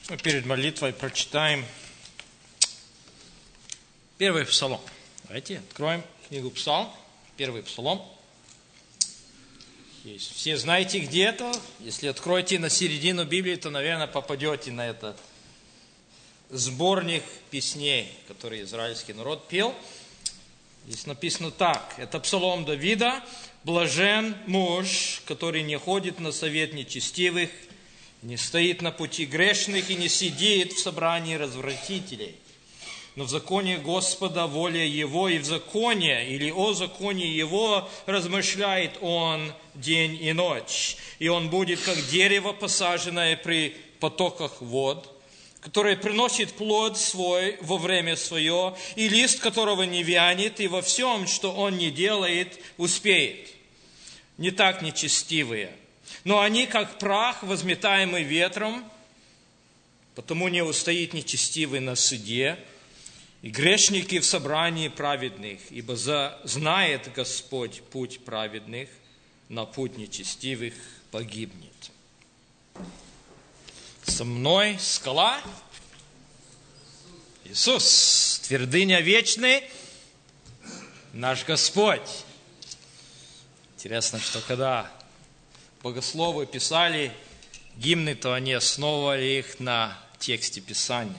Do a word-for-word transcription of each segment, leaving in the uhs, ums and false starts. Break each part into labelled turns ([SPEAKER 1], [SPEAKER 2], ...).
[SPEAKER 1] Мы перед молитвой прочитаем первый псалом. Давайте откроем книгу Псалм, первый псалом. Есть. Все знаете, где это. Если откроете на середину Библии, то, наверное, попадете на этот сборник песней, который израильский народ пел. Здесь написано так. Это псалом Давида. «Блажен муж, который не ходит на совет нечестивых, не стоит на пути грешных и не сидит в собрании развратителей. Но в законе Господа воля Его, и в законе или о законе Его размышляет Он день и ночь. И он будет, как дерево, посаженное при потоках вод, которое приносит плод свой во время свое, и лист которого не вянет, и во всем, что он не делает, успеет. Не так нечестивые. Но они, как прах, возметаемый ветром, потому не устоит нечестивый на суде, и грешники в собрании праведных, ибо за, знает Господь путь праведных, на путь нечестивых погибнет. Со мной скала, Иисус, твердыня вечный, наш Господь. Интересно, что когда богословы писали гимны, то они основывали их на тексте Писания.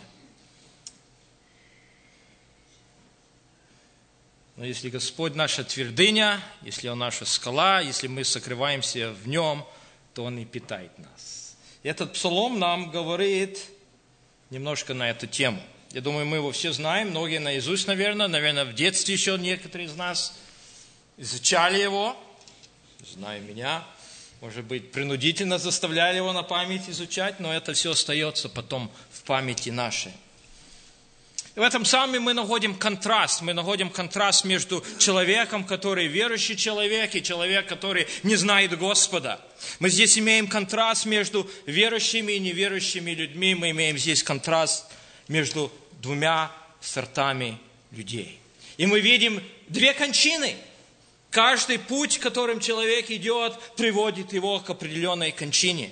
[SPEAKER 1] Но если Господь наша твердыня, если Он наша скала, если мы сокрываемся в Нем, то Он и питает нас. И этот псалом нам говорит немножко на эту тему. Я думаю, мы его все знаем, многие наизусть, наверное. Наверное, в детстве еще некоторые из нас изучали его. Знаю меня. Может быть, принудительно заставляли его на память изучать, но это все остается потом в памяти нашей. И в этом псалме мы находим контраст. Мы находим контраст между человеком, который верующий человек, и человек, который не знает Господа. Мы здесь имеем контраст между верующими и неверующими людьми. Мы имеем здесь контраст между двумя сортами людей. И мы видим две кончины. Каждый путь, которым человек идет, приводит его к определенной кончине.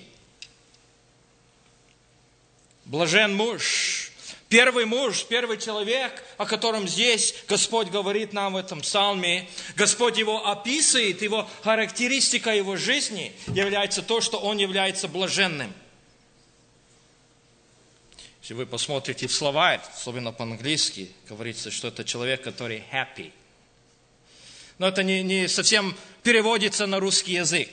[SPEAKER 1] Блажен муж. Первый муж, первый человек, о котором здесь Господь говорит нам в этом псалме, Господь его описывает, его характеристика его жизни является то, что он является блаженным. Если вы посмотрите в словарь, особенно по-английски, говорится, что это человек, который happy. Но это не, не совсем переводится на русский язык.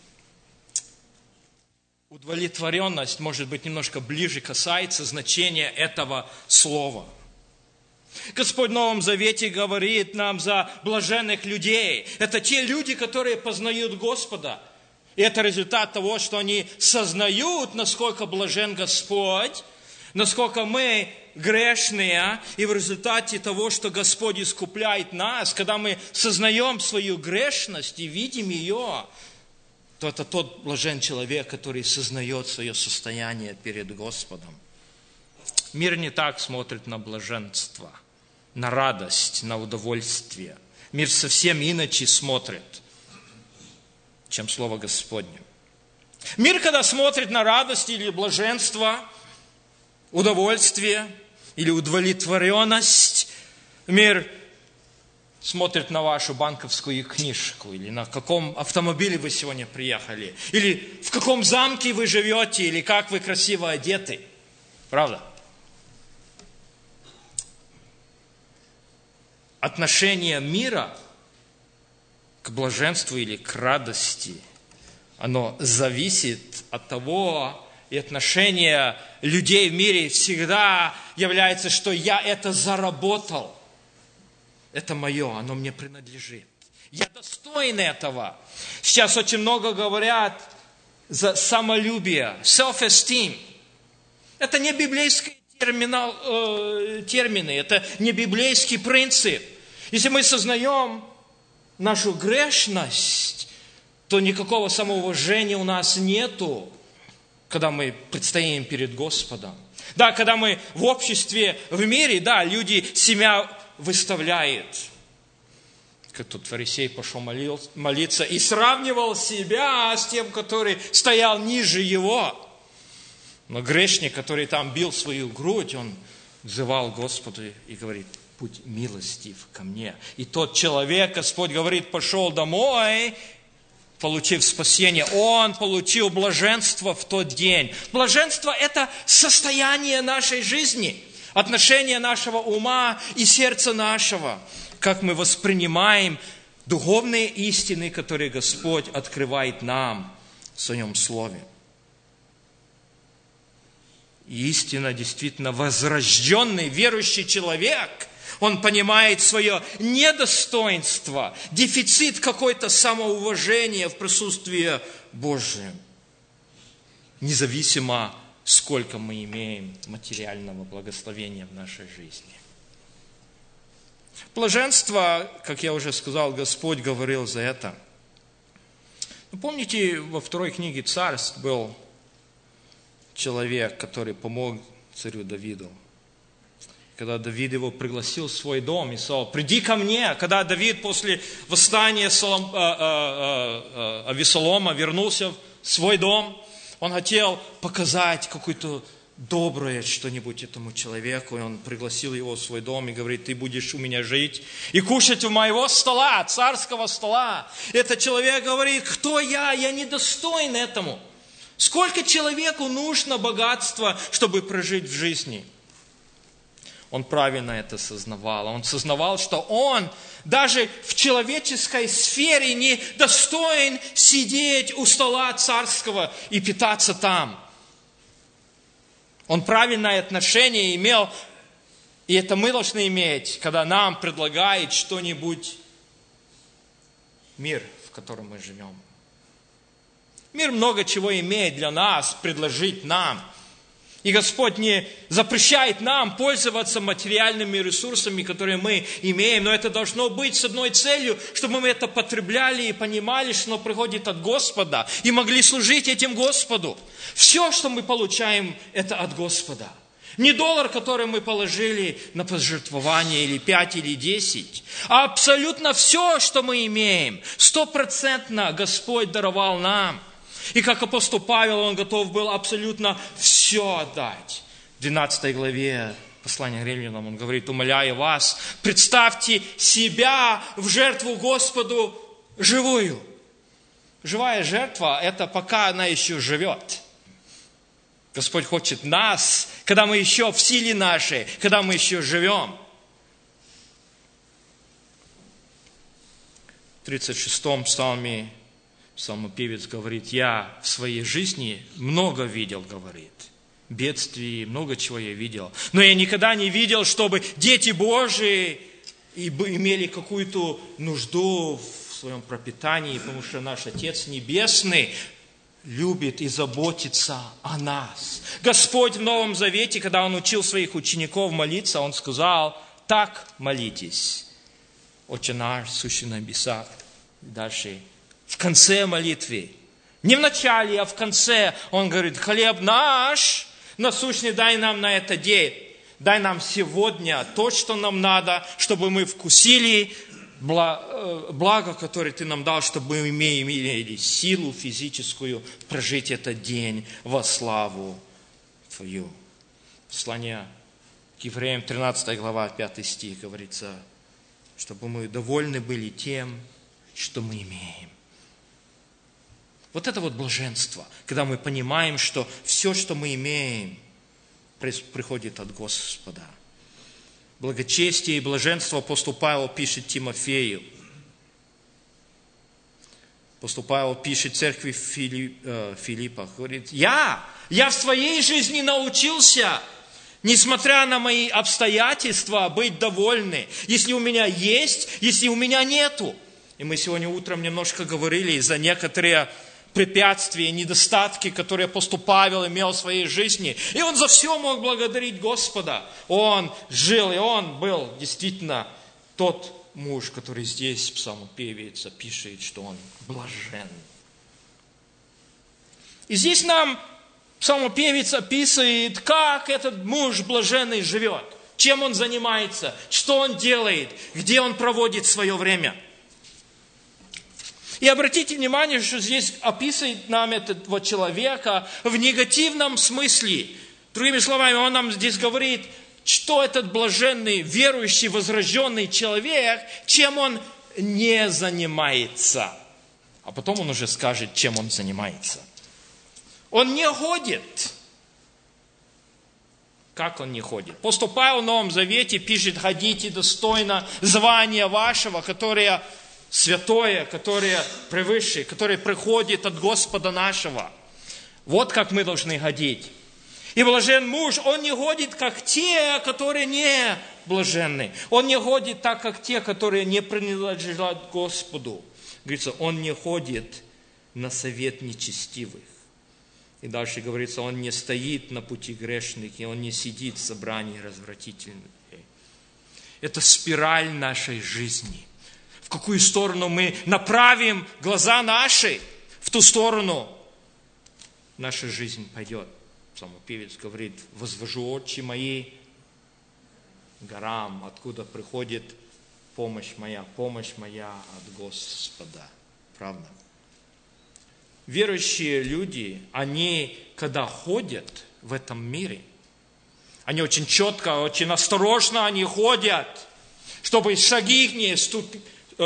[SPEAKER 1] Удовлетворенность, может быть, немножко ближе касается значения этого слова. Господь в Новом Завете говорит нам за блаженных людей. Это те люди, которые познают Господа. И это результат того, что они сознают, насколько блажен Господь, насколько мы грешные, и в результате того, что Господь искупляет нас, когда мы сознаем свою грешность и видим ее, то это тот блажен человек, который сознает свое состояние перед Господом. Мир не так смотрит на блаженство, на радость, на удовольствие. Мир совсем иначе смотрит, чем Слово Господне. Мир, когда смотрит на радость или блаженство, удовольствие или удовлетворенность, мир смотрит на вашу банковскую книжку, или на каком автомобиле вы сегодня приехали, или в каком замке вы живете, или как вы красиво одеты. Правда? Отношение мира к блаженству или к радости, оно зависит от того, и отношение людей в мире всегда является, что я это заработал. Это мое, оно мне принадлежит. Я достоин этого. Сейчас очень много говорят за самолюбие, self-esteem. Это не библейские терминал, э, термины, это не библейский принцип. Если мы сознаем нашу грешность, то никакого самоуважения у нас нету, когда мы предстоим перед Господом. Да, когда мы в обществе, в мире, да, люди себя выставляют. Как тут фарисей пошел молил, молиться и сравнивал себя с тем, который стоял ниже его. Но грешник, который там бил свою грудь, он взывал Господу и говорит: будь милостив ко мне. И тот человек, Господь говорит, пошел домой, получив спасение. Он получил блаженство в тот день. Блаженство – это состояние нашей жизни, отношение нашего ума и сердца нашего, как мы воспринимаем духовные истины, которые Господь открывает нам в Своем Слове. И истина действительно возрожденный, верующий человек, он понимает свое недостоинство, дефицит какой-то самоуважения в присутствии Божьем, независимо, сколько мы имеем материального благословения в нашей жизни. Блаженство, как я уже сказал, Господь говорил за это. Вы помните, во второй книге Царств был человек, который помог царю Давиду. Когда Давид его пригласил в свой дом и сказал: приди ко мне. Когда Давид после восстания Авесолома вернулся в свой дом, он хотел показать какое-то доброе что-нибудь этому человеку. И он пригласил его в свой дом и говорит: ты будешь у меня жить и кушать у моего стола, царского стола. Этот человек говорит: кто я? Я недостоин этому. Сколько человеку нужно богатства, чтобы прожить в жизни? Он правильно это сознавал. Он сознавал, что он даже в человеческой сфере не достоин сидеть у стола царского и питаться там. Он правильное отношение имел, и это мы должны иметь, когда нам предлагает что-нибудь мир, в котором мы живем. Мир много чего имеет для нас, предложить нам. И Господь не запрещает нам пользоваться материальными ресурсами, которые мы имеем, но это должно быть с одной целью, чтобы мы это потребляли и понимали, что оно приходит от Господа, и могли служить этим Господу. Все, что мы получаем, это от Господа. Не доллар, который мы положили на пожертвование, или пять, или десять, а абсолютно все, что мы имеем, стопроцентно Господь даровал нам. И как апостол Павел, он готов был абсолютно все отдать. В двенадцатой главе послания к Римлянам он говорит: умоляю вас, представьте себя в жертву Господу живую. Живая жертва – это пока она еще живет. Господь хочет нас, когда мы еще в силе нашей, когда мы еще живем. В тридцать шестом псалме псалмопевец говорит: я в своей жизни много видел, говорит, бедствий, много чего я видел. Но я никогда не видел, чтобы дети Божии имели какую-то нужду в своем пропитании, потому что наш Отец Небесный любит и заботится о нас. Господь в Новом Завете, когда Он учил своих учеников молиться, Он сказал: так молитесь: Отче наш, сущий на небесах. Дальше в конце молитвы, не в начале, а в конце, он говорит: хлеб наш насущный дай нам на этот день. Дай нам сегодня то, что нам надо, чтобы мы вкусили благо, которое Ты нам дал, чтобы мы имели силу физическую прожить этот день во славу Твою. Послание к Евреям, тринадцатая глава, пятый стих, говорится, чтобы мы довольны были тем, что мы имеем. Вот это вот блаженство, когда мы понимаем, что все, что мы имеем, приходит от Господа. Благочестие и блаженство апостол Павел пишет Тимофею. Апостол Павел пишет церкви в Филипп, э, Филиппах. Говорит: я, я в своей жизни научился, несмотря на мои обстоятельства, быть довольны. Если у меня есть, если у меня нету. И мы сегодня утром немножко говорили за некоторые препятствия, недостатки, которые апостол Павел имел в своей жизни. И он за все мог благодарить Господа. Он жил, и он был действительно тот муж, который здесь псалмопевец пишет, что он блажен. И здесь нам псалмопевец описывает, как этот муж блаженный живет, чем он занимается, что он делает, где он проводит свое время. И обратите внимание, что здесь описывает нам этого человека в негативном смысле. Другими словами, он нам здесь говорит, что этот блаженный, верующий, возрожденный человек, чем он не занимается. А потом он уже скажет, чем он занимается. Он не ходит. Как он не ходит? Апостол Павел в Новом Завете пишет, ходите достойно звания вашего, которое святое, которое превыше, которое приходит от Господа нашего. Вот как мы должны ходить. И блажен муж, он не ходит, как те, которые не блаженны. Он не ходит так, как те, которые не принадлежат Господу. Говорится, он не ходит на совет нечестивых. И дальше говорится, он не стоит на пути грешных, и он не сидит в собрании развратительных. Это спираль нашей жизни. В какую сторону мы направим глаза наши, в ту сторону наша жизнь пойдет. Псалмопевец говорит, возвожу очи мои горам, откуда приходит помощь моя, помощь моя от Господа. Правда? Верующие люди, они, когда ходят в этом мире, они очень четко, очень осторожно они ходят, чтобы шаги их не ступ...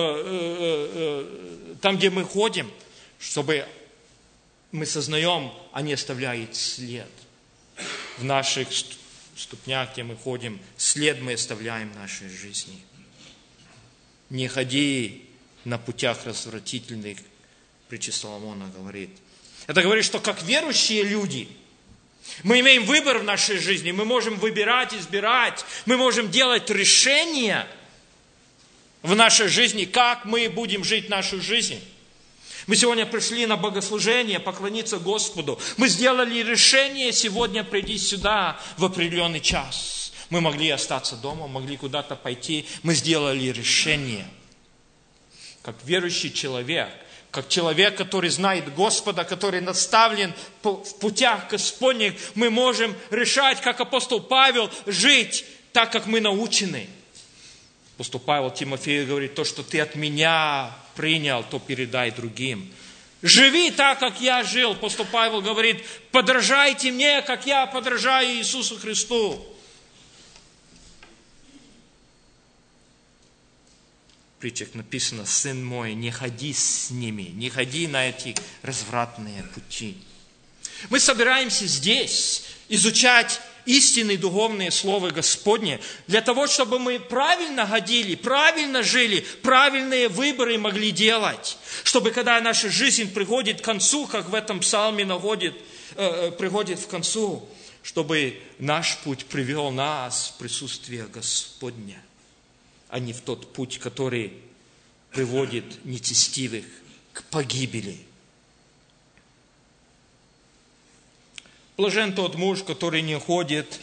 [SPEAKER 1] там, где мы ходим, чтобы мы сознаем, они оставляют след. В наших ступнях, где мы ходим, след мы оставляем в нашей жизни. Не ходи на путях развратительных, притча Соломона говорит. Это говорит, что как верующие люди, мы имеем выбор в нашей жизни, мы можем выбирать, избирать, мы можем делать решения в нашей жизни, как мы будем жить нашу жизнь. Мы сегодня пришли на богослужение, поклониться Господу. Мы сделали решение сегодня прийти сюда в определенный час. Мы могли остаться дома, могли куда-то пойти. Мы сделали решение. Как верующий человек, как человек, который знает Господа, который наставлен в путях Господних, мы можем решать, как апостол Павел, жить так, как мы научены. Апостол Павел Тимофею говорит, то, что ты от меня принял, то передай другим. Живи так, как я жил. Апостол Павел говорит, подражайте мне, как я подражаю Иисусу Христу. В притчах написано, сын мой, не ходи с ними, не ходи на эти развратные пути. Мы собираемся здесь изучать истинные духовные слова Господне, для того, чтобы мы правильно ходили, правильно жили, правильные выборы могли делать, чтобы когда наша жизнь приходит к концу, как в этом псалме находит, э, приходит в концу, чтобы наш путь привел нас в присутствие Господне, а не в тот путь, который приводит нечестивых к погибели. Блажен тот муж, который не ходит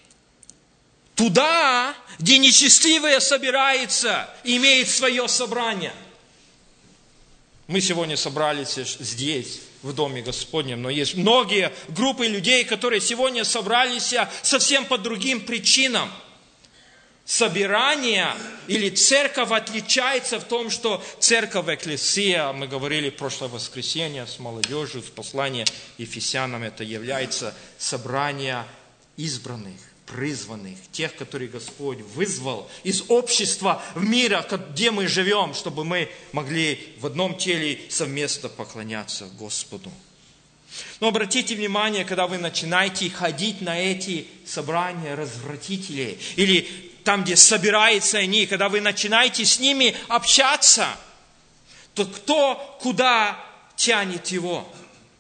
[SPEAKER 1] туда, где нечестивые собираются и имеют свое собрание. Мы сегодня собрались здесь, в Доме Господнем, но есть многие группы людей, которые сегодня собрались совсем по другим причинам. Собирание или церковь отличается в том, что церковь, экклесия, мы говорили в прошлое воскресенье с молодежью, в послании Ефесянам, это является собрание избранных, призванных, тех, которых Господь вызвал из общества в мире, где мы живем, чтобы мы могли в одном теле совместно поклоняться Господу. Но обратите внимание, когда вы начинаете ходить на эти собрания развратителей, или там, где собираются они, когда вы начинаете с ними общаться, то кто куда тянет его?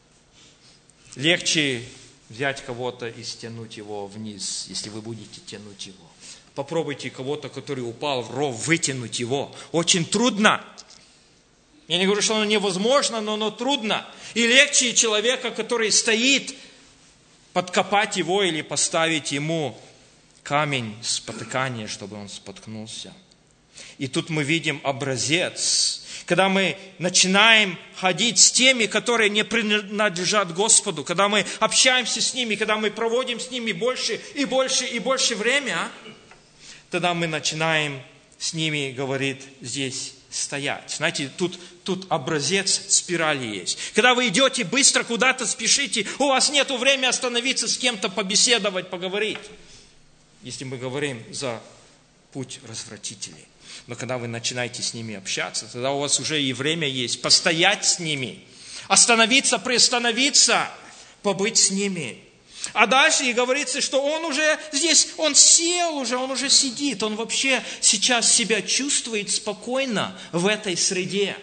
[SPEAKER 1] Легче взять кого-то и стянуть его вниз, если вы будете тянуть его. Попробуйте кого-то, который упал в ров, вытянуть его. Очень трудно. Я не говорю, что оно невозможно, но оно трудно. И легче человека, который стоит, подкопать его или поставить ему камень спотыкания, чтобы он споткнулся. И тут мы видим образец, когда мы начинаем ходить с теми, которые не принадлежат Господу, когда мы общаемся с ними, когда мы проводим с ними больше и больше и больше времени, тогда мы начинаем с ними, говорит здесь стоять. Знаете, тут, тут образец спирали есть. Когда вы идете быстро куда-то, спешите, у вас нет времени остановиться с кем-то, побеседовать, поговорить. Если мы говорим за путь развратителей. Но когда вы начинаете с ними общаться, тогда у вас уже и время есть постоять с ними, остановиться, приостановиться, побыть с ними. А дальше и говорится, что он уже здесь, он сел уже, он уже сидит, он вообще сейчас себя чувствует спокойно в этой среде.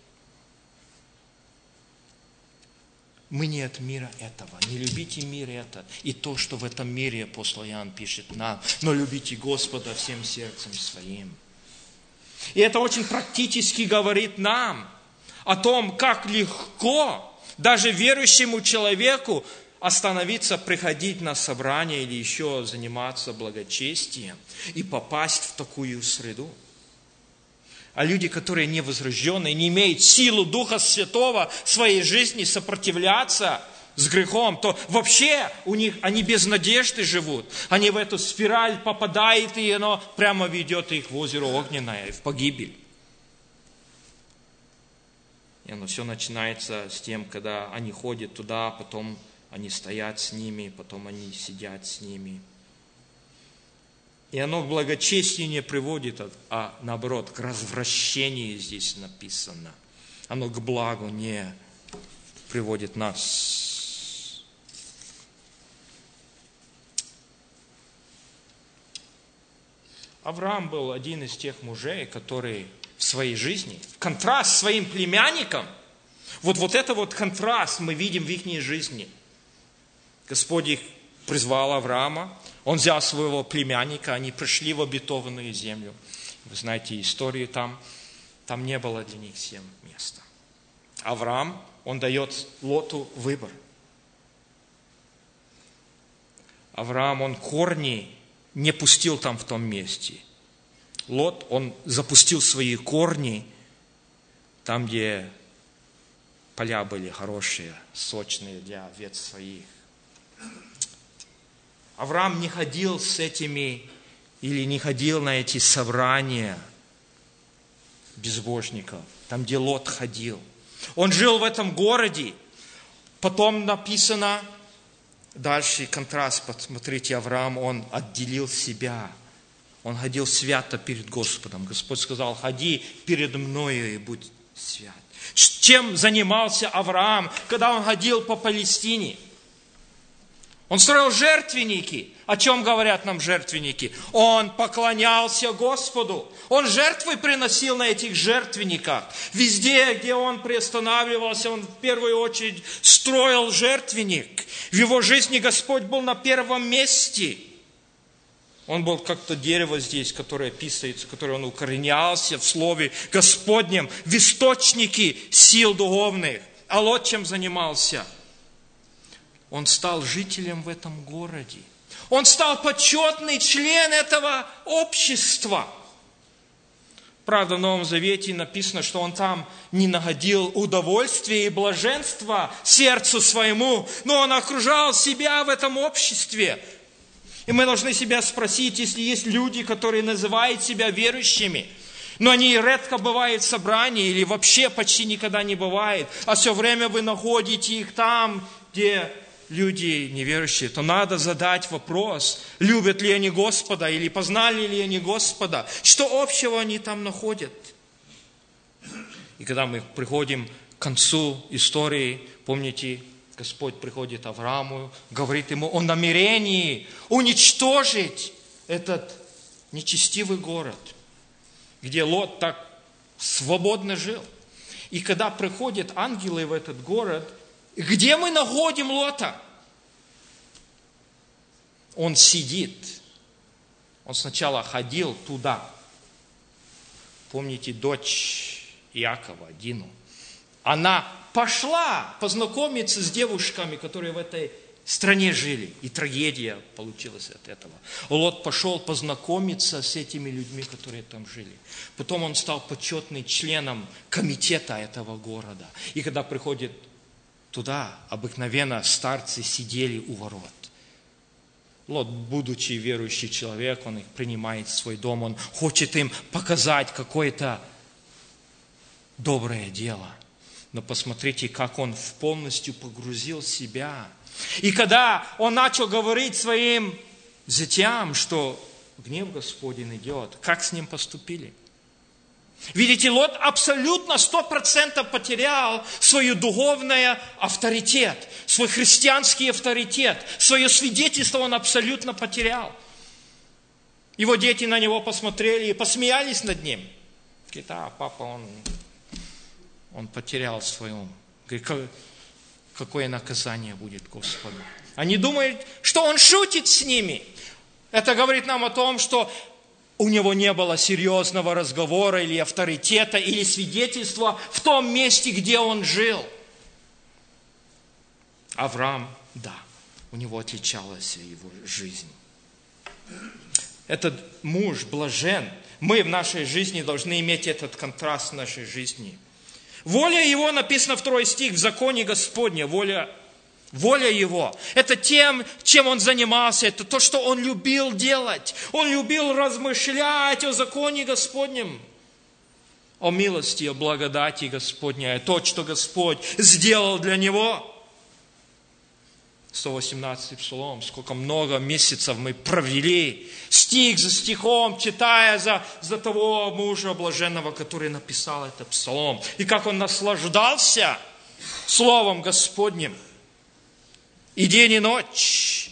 [SPEAKER 1] Мы не от мира этого, не любите мир этот и то, что в этом мире, апостол Иоанн пишет нам, но любите Господа всем сердцем своим. И это очень практически говорит нам о том, как легко даже верующему человеку остановиться, приходить на собрание или еще заниматься благочестием и попасть в такую среду. А люди, которые не возрожденные, не имеют силу Духа Святого в своей жизни сопротивляться с грехом, то вообще у них, они без надежды живут. Они в эту спираль попадают, и оно прямо ведет их в озеро огненное, в погибель. И оно все начинается с тем, когда они ходят туда, потом они стоят с ними, потом они сидят с ними. И оно к благочестию не приводит, а наоборот, к развращению здесь написано. Оно к благу не приводит нас. Авраам был один из тех мужей, который в своей жизни, в контраст с своим племянником, вот, вот это вот контраст мы видим в их жизни. Господь их призвал Авраама, он взял своего племянника, они пришли в обетованную землю. Вы знаете историю там, там не было для них всем места. Авраам, он дает Лоту выбор. Авраам, он корни не пустил там в том месте. Лот, он запустил свои корни там, где поля были хорошие, сочные для овец своих. Авраам не ходил с этими, или не ходил на эти собрания безбожников, там, где Лот ходил. Он жил в этом городе. Потом написано, дальше контраст, посмотрите, Авраам, он отделил себя. Он ходил свято перед Господом. Господь сказал, ходи перед мною и будь свят. Чем занимался Авраам, когда он ходил по Палестине? Он строил жертвенники. О чем говорят нам жертвенники? Он поклонялся Господу. Он жертвы приносил на этих жертвенниках. Везде, где он приостанавливался, он в первую очередь строил жертвенник. В его жизни Господь был на первом месте. Он был как-то дерево здесь, которое писается, которое он укоренялся в Слове Господнем, в источнике сил духовных. А Лот чем занимался? Он стал жителем в этом городе. Он стал почетный член этого общества. Правда, в Новом Завете написано, что он там не находил удовольствия и блаженства сердцу своему, но он окружал себя в этом обществе. И мы должны себя спросить, если есть люди, которые называют себя верующими, но они редко бывают в собрании или вообще почти никогда не бывает, а все время вы находите их там, где люди неверующие, то надо задать вопрос, любят ли они Господа или познали ли они Господа, что общего они там находят. И когда мы приходим к концу истории, помните, Господь приходит Аврааму, говорит ему о намерении уничтожить этот нечестивый город, где Лот так свободно жил. И когда приходят ангелы в этот город, где мы находим Лота? Он сидит. Он сначала ходил туда. Помните, дочь Иакова, Дину. Она пошла познакомиться с девушками, которые в этой стране жили. И трагедия получилась от этого. Лот пошел познакомиться с этими людьми, которые там жили. Потом он стал почетным членом комитета этого города. И когда приходит туда, обыкновенно старцы сидели у ворот. Лот, будучи верующий человек, он их принимает в свой дом, он хочет им показать какое-то доброе дело. Но посмотрите, как он полностью погрузил себя. И когда он начал говорить своим зятям, что гнев Господень идет, как с ним поступили? Видите, Лот абсолютно сто процентов потерял свой духовный авторитет, свой христианский авторитет, свое свидетельство он абсолютно потерял. Его дети на него посмотрели и посмеялись над ним. Говорит, а, папа, он, он потерял свой ум. Говорит, какое наказание будет Господу? Они думают, что он шутит с ними. Это говорит нам о том, что у него не было серьезного разговора или авторитета, или свидетельства в том месте, где он жил. Авраам, да, у него отличалась его жизнь. Этот муж блажен. Мы в нашей жизни должны иметь этот контраст в нашей жизни. Воля его, написано второй стих, в законе Господня, воля Воля Его. Это тем, чем Он занимался. Это то, что Он любил делать. Он любил размышлять о законе Господнем. О милости, о благодати Господней. То, что Господь сделал для Него. сто восемнадцатый псалом. Сколько много месяцев мы провели. Стих за стихом, читая за, за того мужа блаженного, который написал этот псалом. И как он наслаждался Словом Господним. И день, и ночь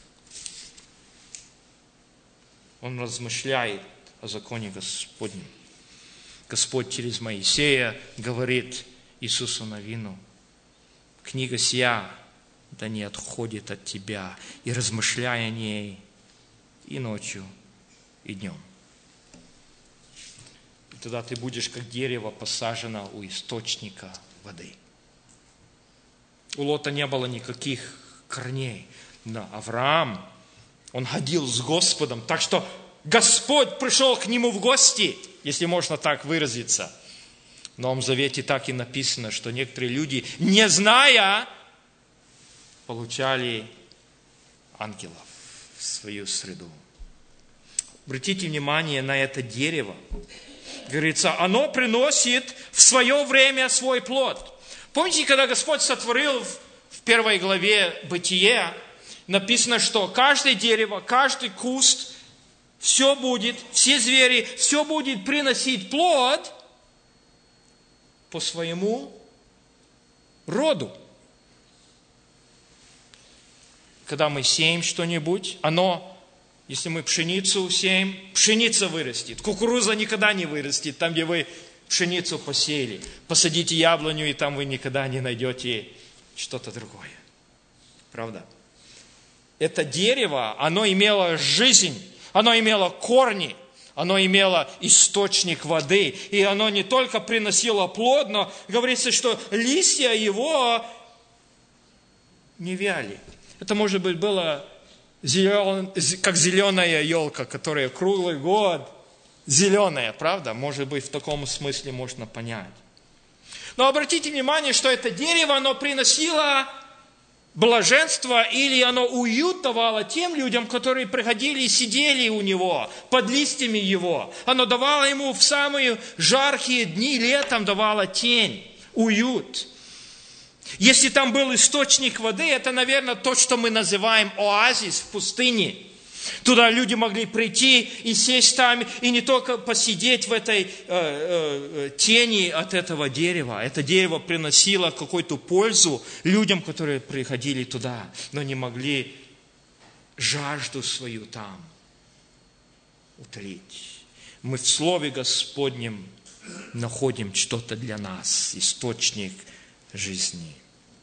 [SPEAKER 1] он размышляет о законе Господнем. Господь через Моисея говорит Иисусу Навину, книга сия да не отходит от тебя, и размышляй о ней и ночью, и днем. И тогда ты будешь как дерево посажено у источника воды. У Лота не было никаких корней. Но Авраам, он ходил с Господом, так что Господь пришел к нему в гости, если можно так выразиться. В Новом Завете так и написано, что некоторые люди, не зная, получали ангелов в свою среду. Обратите внимание на это дерево. Говорится, оно приносит в свое время свой плод. Помните, когда Господь сотворил в первой главе Бытие, написано, что каждое дерево, каждый куст, все будет, все звери, все будет приносить плод по своему роду. Когда мы сеем что-нибудь, оно, если мы пшеницу сеем, пшеница вырастет. Кукуруза никогда не вырастет, там, где вы пшеницу посеяли. Посадите яблоню, и там вы никогда не найдете что-то другое. Правда? Это дерево, оно имело жизнь, оно имело корни, оно имело источник воды. И оно не только приносило плод, но говорится, что листья его не вяли. Это, может быть, было зелен... как зеленая елка, которая круглый год зеленая, правда? Может быть, в таком смысле можно понять. Но обратите внимание, что это дерево, оно приносило блаженство или оно уют давало тем людям, которые приходили и сидели у него, под листьями его. Оно давало ему в самые жаркие дни летом, давало тень, уют. Если там был источник воды, это, наверное, то, что мы называем оазис в пустыне. Туда люди могли прийти и сесть там, и не только посидеть в этой э, э, тени от этого дерева. Это дерево приносило какую-то пользу людям, которые приходили туда, но не могли жажду свою там утолить. Мы в Слове Господнем находим что-то для нас, источник жизни.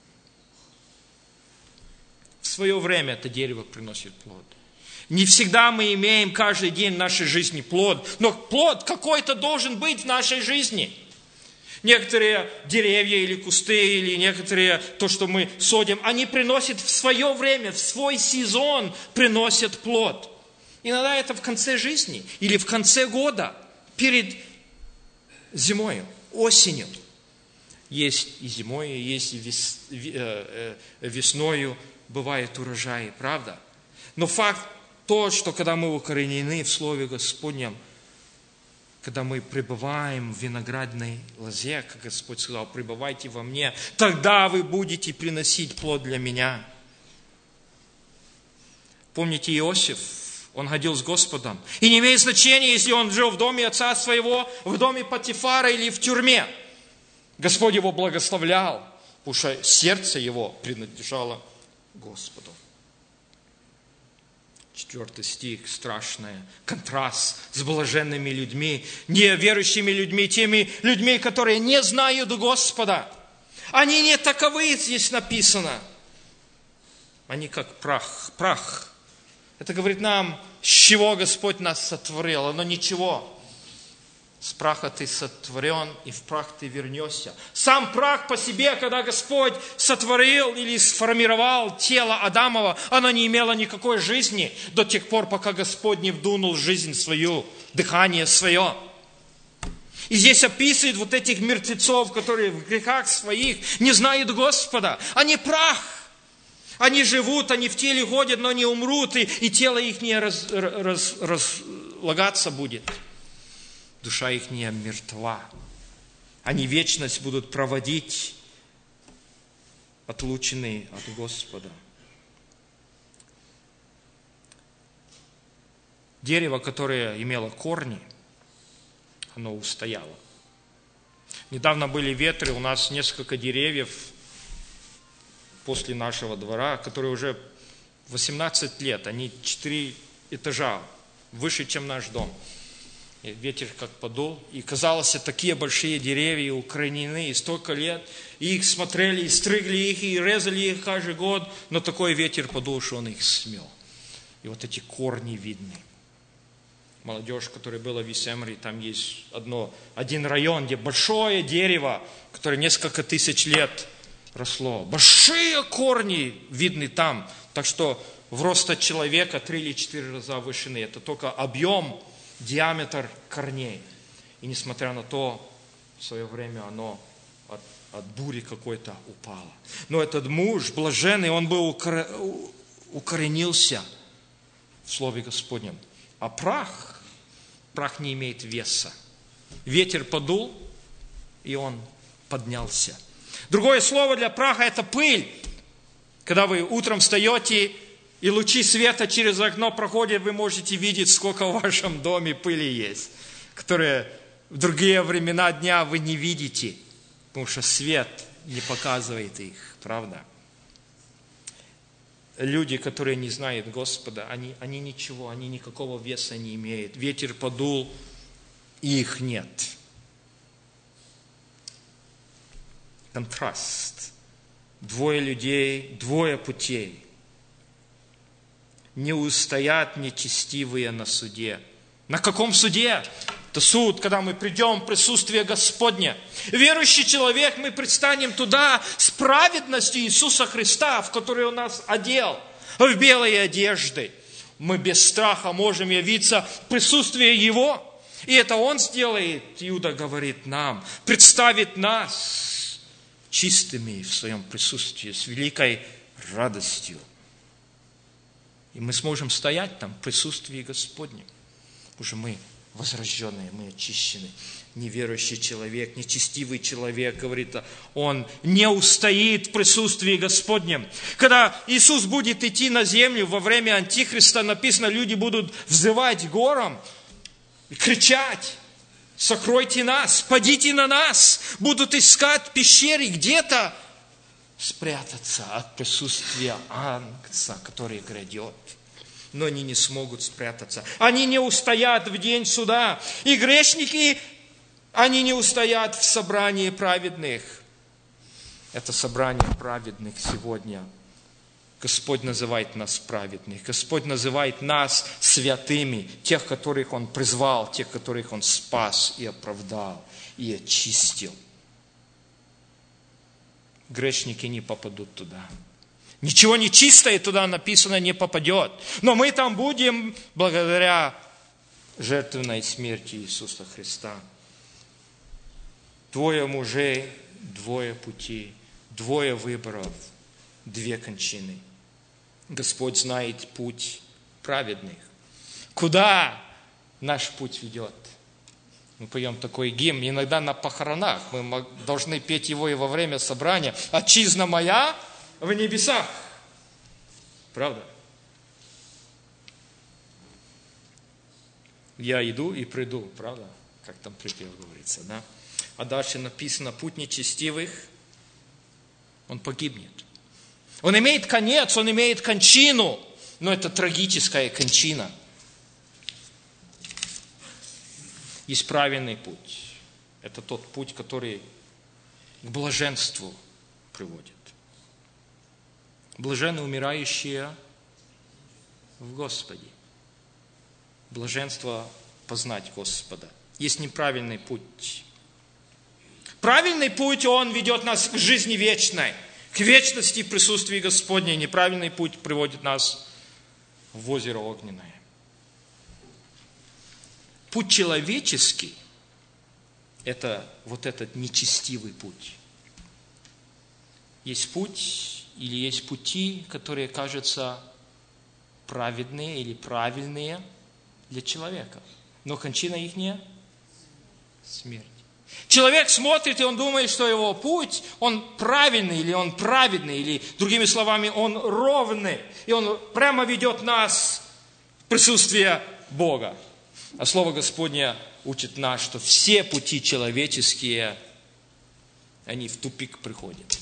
[SPEAKER 1] В свое время это дерево приносит плод. Не всегда мы имеем каждый день в нашей жизни плод, но плод какой-то должен быть в нашей жизни. Некоторые деревья или кусты, или некоторые, то, что мы садим, они приносят в свое время, в свой сезон приносят плод. Иногда это в конце жизни или в конце года, перед зимой, осенью. Есть и зимой, есть и вес, весною бывает урожай, правда? Но факт то, что когда мы укоренены в Слове Господнем, когда мы пребываем в виноградной лозе, как Господь сказал, пребывайте во мне, тогда вы будете приносить плод для меня. Помните Иосиф? Он ходил с Господом. И не имеет значения, если он жил в доме отца своего, в доме Потифара или в тюрьме. Господь его благословлял, потому что сердце его принадлежало Господу. Четвертый стих, страшный контраст с блаженными людьми, неверующими людьми, теми людьми, которые не знают Господа. Они не таковы, здесь написано. Они как прах, прах. Это говорит нам, с чего Господь нас сотворил. Но ничего. С праха ты сотворен, и в прах ты вернешься. Сам прах по себе, когда Господь сотворил или сформировал тело Адамова, оно не имело никакой жизни до тех пор, пока Господь не вдунул жизнь свою, дыхание свое. И здесь описывает вот этих мертвецов, которые в грехах своих не знают Господа. Они прах. Они живут, они в теле ходят, но не умрут, и, и тело их не раз, раз, разлагаться будет. Душа их не мертва. Они вечность будут проводить, отлученные от Господа. Дерево, которое имело корни, оно устояло. Недавно были ветры, у нас несколько деревьев после нашего двора, которые уже восемнадцать лет, они четыре этажа, выше, чем наш дом. И ветер как подул, и казалось, такие большие деревья укоренены, и столько лет, и их смотрели, и стригли их, и резали их каждый год, но такой ветер подул, что он их смел. И вот эти корни видны. Молодежь, которая была в Исемре, там есть одно, один район, где большое дерево, которое несколько тысяч лет росло. Большие корни видны там, так что в роста человека три или четыре раза вышины. Это только объем, диаметр корней. И несмотря на то, в свое время оно от, от бури какой-то упало. Но этот муж, блаженный, он был укоренился в Слове Господнем. А прах, прах не имеет веса. Ветер подул, и он поднялся. Другое слово для праха – это пыль. Когда вы утром встаете, и лучи света через окно проходят, вы можете видеть, сколько в вашем доме пыли есть, которые в другие времена дня вы не видите, потому что свет не показывает их, правда? Люди, которые не знают Господа, они, они ничего, они никакого веса не имеют. Ветер подул, и их нет. Контраст. Двое людей, двое путей. Не устоят нечестивые на суде. На каком суде? Это суд, когда мы придем в присутствие Господне. Верующий человек, мы предстанем туда с праведностью Иисуса Христа, в который Он нас одел, в белые одежды. Мы без страха можем явиться в присутствие Его. И это Он сделает, Иуда говорит нам, представит нас чистыми в своем присутствии, с великой радостью. И мы сможем стоять там в присутствии Господнем. Потому что мы возрожденные, мы очищены. Неверующий человек, нечестивый человек, говорит, он не устоит в присутствии Господнем. Когда Иисус будет идти на землю во время Антихриста, написано, люди будут взывать горам, кричать: сокройте нас, падите на нас, будут искать в пещере где-то спрятаться от присутствия Агнца, который грядет. Но они не смогут спрятаться. Они не устоят в день суда. И грешники, они не устоят в собрании праведных. Это собрание праведных сегодня. Господь называет нас праведных. Господь называет нас святыми. Тех, которых Он призвал, тех, которых Он спас и оправдал, и очистил. Грешники не попадут туда. Ничего нечистое туда написано не попадет. Но мы там будем благодаря жертвенной смерти Иисуса Христа. Двое мужей, двое путей, двое выборов, две кончины. Господь знает путь праведных. Куда наш путь ведет? Мы поем такой гимн, иногда на похоронах. Мы должны петь его и во время собрания. «Отчизна моя в небесах». Правда? Я иду и приду, правда? Как там припев говорится, да? А дальше написано: путь нечестивых, он погибнет. Он имеет конец, он имеет кончину, но это трагическая кончина. Есть правильный путь. Это тот путь, который к блаженству приводит. Блаженны умирающие в Господе. Блаженство познать Господа. Есть неправильный путь. Правильный путь, он ведет нас к жизни вечной, к вечности в присутствии Господней. Неправильный путь приводит нас в озеро огненное. Путь человеческий – это вот этот нечестивый путь. Есть путь или есть пути, которые кажутся праведные или правильные для человека. Но кончина их не смерть. Человек смотрит, и он думает, что его путь, он правильный, или он праведный, или, другими словами, он ровный. И он прямо ведет нас в присутствие Бога. А Слово Господне учит нас, что все пути человеческие, они в тупик приходят.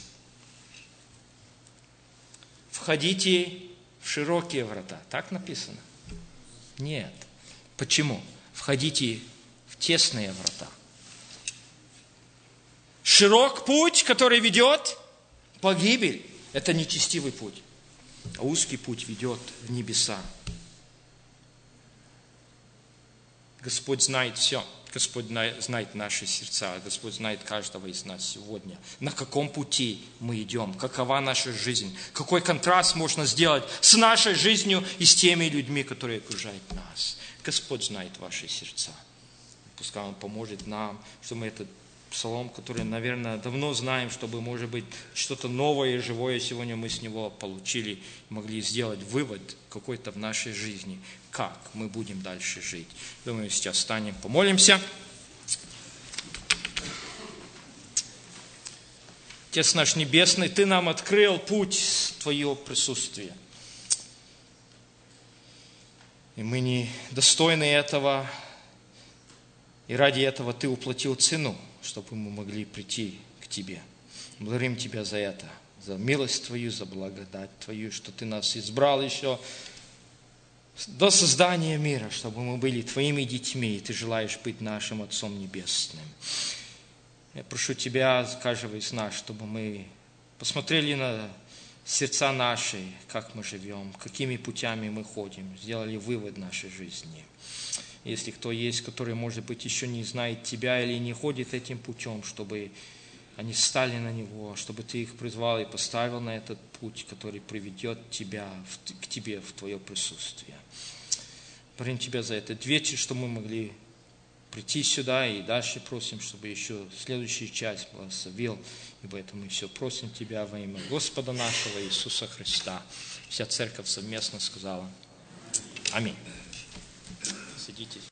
[SPEAKER 1] Входите в широкие врата. Так написано? Нет. Почему? Входите в тесные врата. Широк путь, который ведет в погибель. Это нечестивый путь. А узкий путь ведет в небеса. Господь знает все. Господь знает наши сердца. Господь знает каждого из нас сегодня. На каком пути мы идем. Какова наша жизнь. Какой контраст можно сделать с нашей жизнью и с теми людьми, которые окружают нас. Господь знает ваши сердца. Пускай Он поможет нам, чтобы мы этот псалом, который, наверное, давно знаем, чтобы, может быть, что-то новое и живое сегодня мы с него получили, могли сделать вывод какой-то в нашей жизни, как мы будем дальше жить. Думаю, сейчас встанем, помолимся. Отец наш Небесный, Ты нам открыл путь Твоего присутствия. И мы не достойны этого, и ради этого Ты уплатил цену, чтобы мы могли прийти к Тебе. Благодарим Тебя за это, за милость Твою, за благодать Твою, что Ты нас избрал еще до создания мира, чтобы мы были Твоими детьми, и Ты желаешь быть нашим Отцом Небесным. Я прошу Тебя, каждого из нас, чтобы мы посмотрели на сердца наши, как мы живем, какими путями мы ходим, сделали вывод в нашей жизни. Если кто есть, который, может быть, еще не знает Тебя или не ходит этим путем, чтобы они стали на него, чтобы Ты их призвал и поставил на этот путь, который приведет тебя, к Тебе в Твое присутствие. Благодарим Тебя за этот вечер, что мы могли прийти сюда, и дальше просим, чтобы еще следующая часть благословил. Ибо это мы все просим Тебя во имя Господа нашего Иисуса Христа. Вся церковь совместно сказала: Аминь. Садитесь.